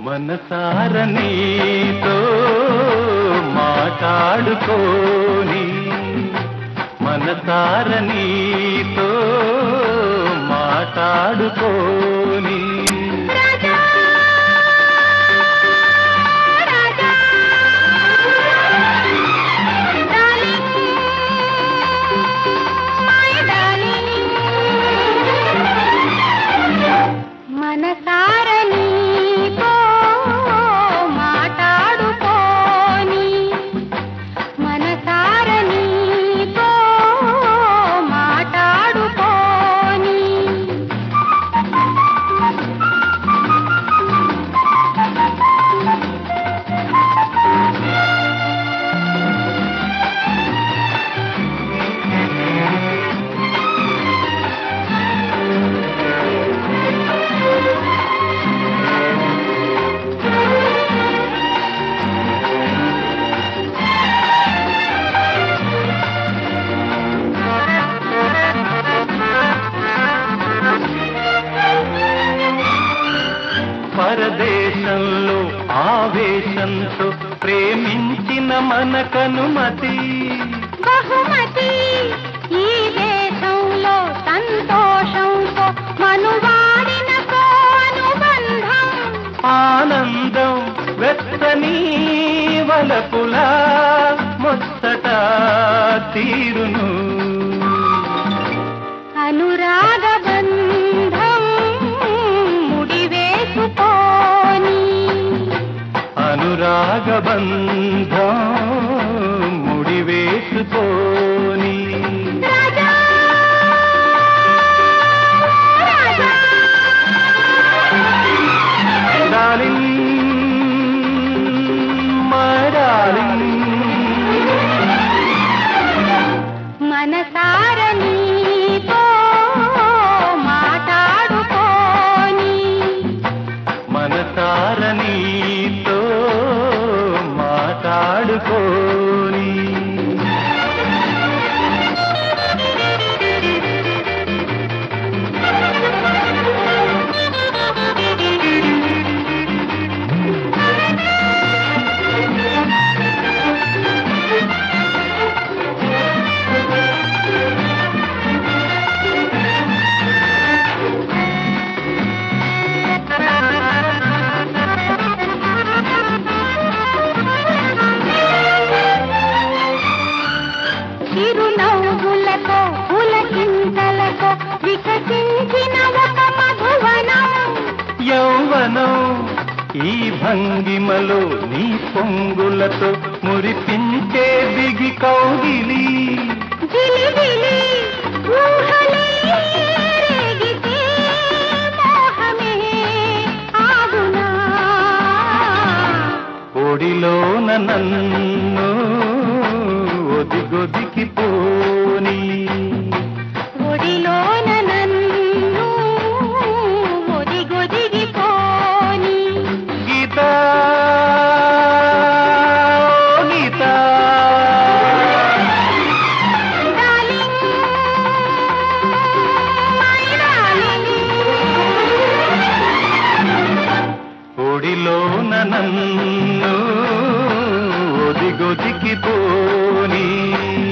మనసార నీతో మాట్లాడుకోని మనసార నీతో మాట్లాడుకోని పరదేశంలో ఆవేశంతో ప్రేమించిన మనకనుమతి బహుమతి ఈ దేశంలో సంతోషంతో మనువాడిన అనుబంధం ఆనందం వెచ్చని వలపులా ముచ్చట తీరును అనురాగ బంధం ముడివేసుకోని అనురాగ బంధం ముడివేసుకోని రాజా రాజా డార్లింగ్ మై డార్లింగ్ మనసార నీతో మాట్లాడుకోని మనసార నీతో మాట్లాడుకోని చిరునవ్వులతో పులకింతలతో వికసించిన ఒక మధువనం యౌవనం ఈ భంగిమలో నీ పొంగులతో మురిపించే దిగి కౌగిలి జిలిబిలి ఊహలే రేగితే మోహమే ఆగునా ఒడిలోన నన్ను ఒదిగొదికి పోని ఒడిలోన నన్ను ఒదిగొదిగిపోని Geetha Geetha darling my darling ఒడిలోన నన్ను ఒదిగొదికి పోని